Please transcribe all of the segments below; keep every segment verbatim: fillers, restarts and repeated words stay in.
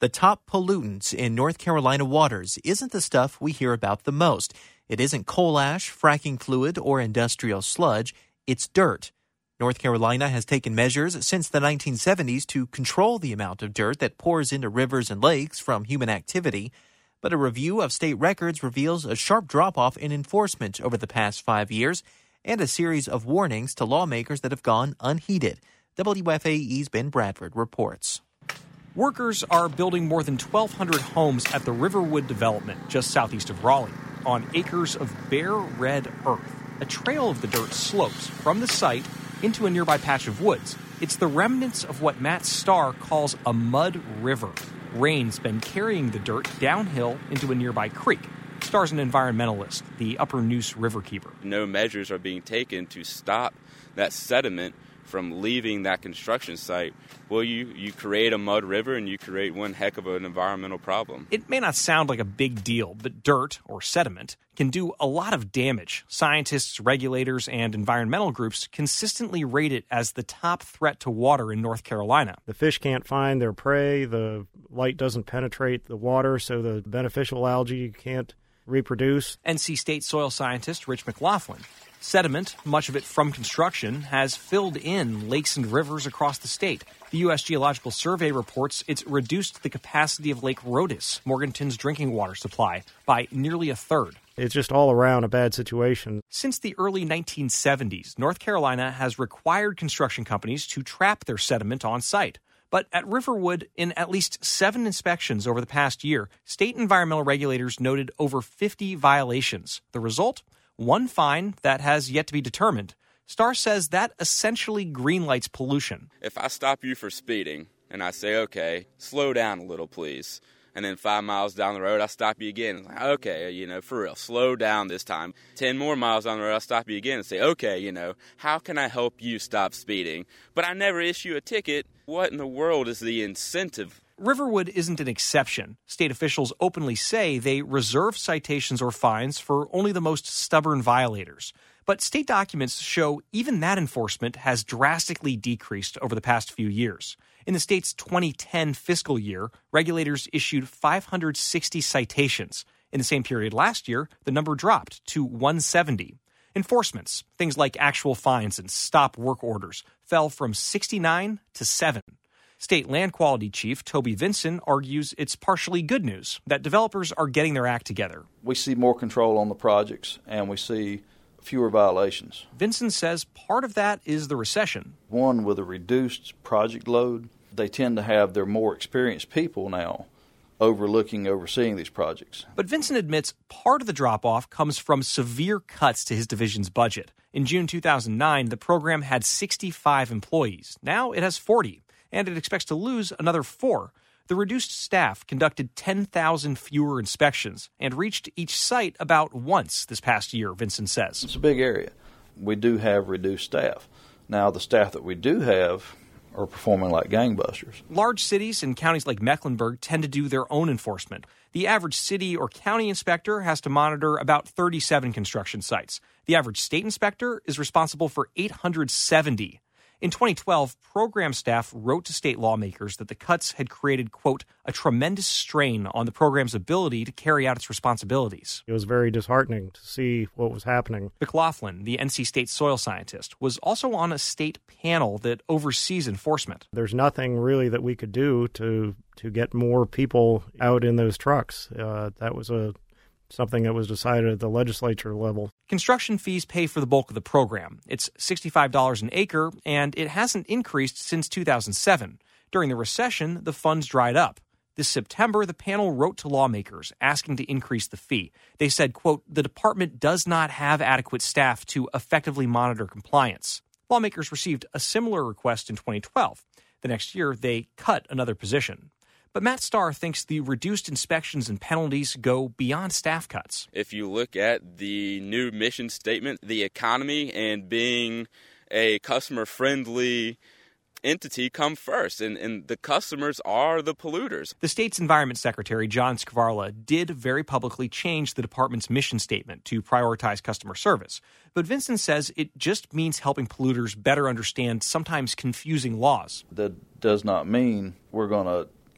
The top pollutants in North Carolina waters isn't the stuff we hear about the most. It isn't coal ash, fracking fluid, or industrial sludge. It's dirt. North Carolina has taken measures since the nineteen seventies to control the amount of dirt that pours into rivers and lakes from human activity. But a review of state records reveals a sharp drop-off in enforcement over the past five years and a series of warnings to lawmakers that have gone unheeded. W F A E's Ben Bradford reports. Workers are building more than twelve hundred homes at the Riverwood development just southeast of Raleigh on acres of bare red earth. A trail of the dirt slopes from the site into a nearby patch of woods. It's the remnants of what Matt Starr calls a mud river. Rain's been carrying the dirt downhill into a nearby creek. Starr's an environmentalist, the Upper Neuse Riverkeeper. No measures are being taken to stop that sediment from leaving that construction site. Well, you, you create a mud river and you create one heck of an environmental problem. It may not sound like a big deal, but dirt, or sediment, can do a lot of damage. Scientists, regulators, and environmental groups consistently rate it as the top threat to water in North Carolina. The fish can't find their prey, the light doesn't penetrate the water, so the beneficial algae can't reproduce. N C State soil scientist Rich McLaughlin. Sediment, much of it from construction, has filled in lakes and rivers across the state. The U S Geological Survey reports it's reduced the capacity of Lake Rhodus, Morganton's drinking water supply, by nearly a third. It's just all around a bad situation. Since the early nineteen seventies, North Carolina has required construction companies to trap their sediment on site. But at Riverwood, in at least seven inspections over the past year, state environmental regulators noted over fifty violations. The result? One fine that has yet to be determined. Starr says that essentially greenlights pollution. If I stop you for speeding and I say, okay, slow down a little, please, and then five miles down the road, I stop you again. It's like, okay, you know, for real, slow down this time. Ten more miles down the road, I'll stop you again and say, okay, you know, how can I help you stop speeding? But I never issue a ticket. What in the world is the incentive? Riverwood isn't an exception. State officials openly say they reserve citations or fines for only the most stubborn violators. But state documents show even that enforcement has drastically decreased over the past few years. In the state's twenty ten fiscal year, regulators issued five hundred sixty citations. In the same period last year, the number dropped to one hundred seventy. Enforcements, things like actual fines and stop work orders, fell from sixty-nine to seven. State Land Quality Chief Toby Vinson argues it's partially good news that developers are getting their act together. We see more control on the projects, and we see fewer violations. Vinson says part of that is the recession. One, with a reduced project load, they tend to have their more experienced people now overlooking, overseeing these projects. But Vinson admits part of the drop-off comes from severe cuts to his division's budget. In June two thousand nine, the program had sixty-five employees. Now it has forty. And it expects to lose another four. The reduced staff conducted ten thousand fewer inspections and reached each site about once this past year, Vinson says. It's a big area. We do have reduced staff. Now, the staff that we do have are performing like gangbusters. Large cities and counties like Mecklenburg tend to do their own enforcement. The average city or county inspector has to monitor about thirty-seven construction sites. The average state inspector is responsible for eight hundred seventy. In twenty twelve, program staff wrote to state lawmakers that the cuts had created, quote, a tremendous strain on the program's ability to carry out its responsibilities. It was very disheartening to see what was happening. McLaughlin, the N C State soil scientist, was also on a state panel that oversees enforcement. There's nothing really that we could do to to get more people out in those trucks. Uh, that was a something that was decided at the legislature level. Construction fees pay for the bulk of the program. It's sixty-five dollars an acre, and it hasn't increased since two thousand seven. During the recession, the funds dried up. This September, the panel wrote to lawmakers asking to increase the fee. They said, quote, the department does not have adequate staff to effectively monitor compliance. Lawmakers received a similar request in twenty twelve. The next year, they cut another position. But Matt Starr thinks the reduced inspections and penalties go beyond staff cuts. If you look at the new mission statement, the economy and being a customer-friendly entity come first, and, and the customers are the polluters. The state's Environment Secretary, John Skvarla, did very publicly change the department's mission statement to prioritize customer service. But Vinson says it just means helping polluters better understand sometimes confusing laws. That does not mean we're going to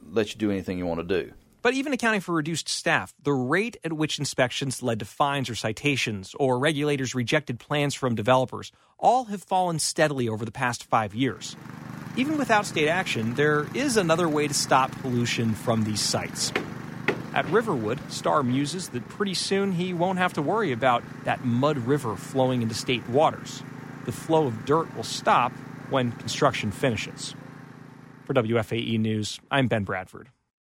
let you do anything you want to do. But even accounting for reduced staff, the rate at which inspections led to fines or citations, or regulators rejected plans from developers, all have fallen steadily over the past five years. Even without state action, there is another way to stop pollution from these sites. At Riverwood, Starr muses that pretty soon he won't have to worry about that mud river flowing into state waters. The flow of dirt will stop when construction finishes. For W F A E News, I'm Ben Bradford.